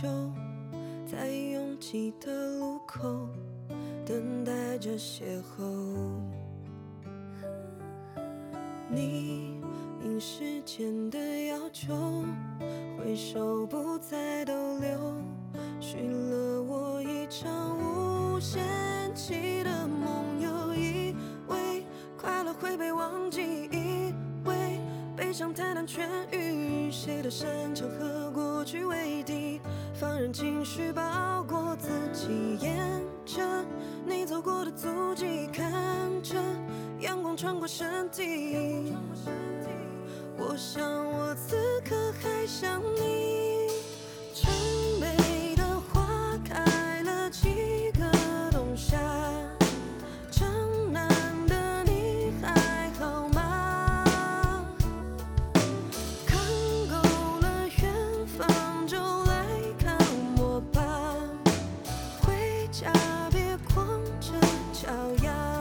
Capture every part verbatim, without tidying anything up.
久，在拥挤的路口等待着邂逅。你因时间的要求，回首不再逗留，许了我一场无限期的梦游，以为快乐会被忘记，以为悲伤太难痊愈，谁的擅长和过去为敌，放任情绪包裹自己，沿着你走过的足迹，看着阳光穿过身体，我想我此刻还想你。城北的花开了几个冬夏，城南的你还好吗？看够了远方就来看我吧，回家别光着脚丫。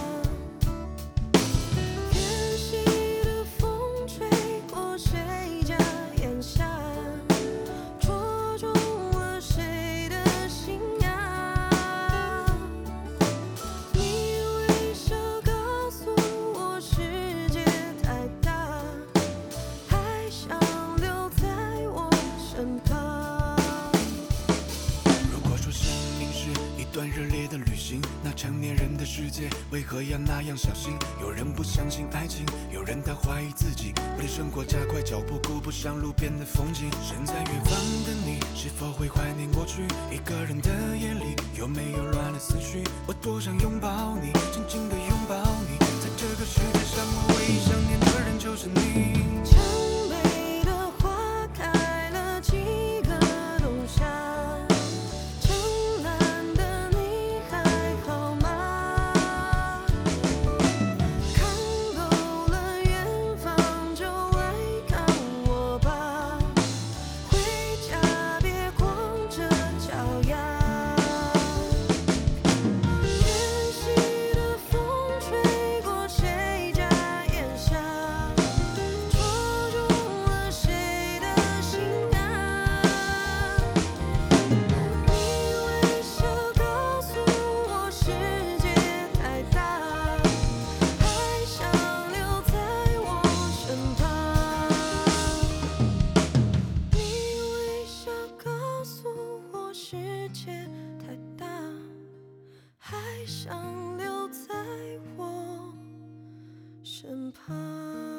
远西的风吹过谁家檐下，戳中了谁的心呀？你微笑告诉我世界太大，还想留在我身旁。 如果说生命是一段热烈的旅行，那成年人的世界为何要那样小心？有人不相信爱情，有人他怀疑自己，为了生活加快脚步，顾不上路边的风景。身在远方的你，是否会怀念过去？一个人的夜里，有没有乱了思绪？我多想拥抱你，紧紧地拥抱你，在这个世界上，我唯一想念的人就是你。 城北的花开了几个冬夏，城南的你还好吗？看够了远方就来看我吧，回家别光着脚丫。远西的风吹过谁家檐下，戳中了谁的心啊？你微笑告诉我世界太大，还想留在我身旁。你微笑告诉我世界太大，还想留在我身旁。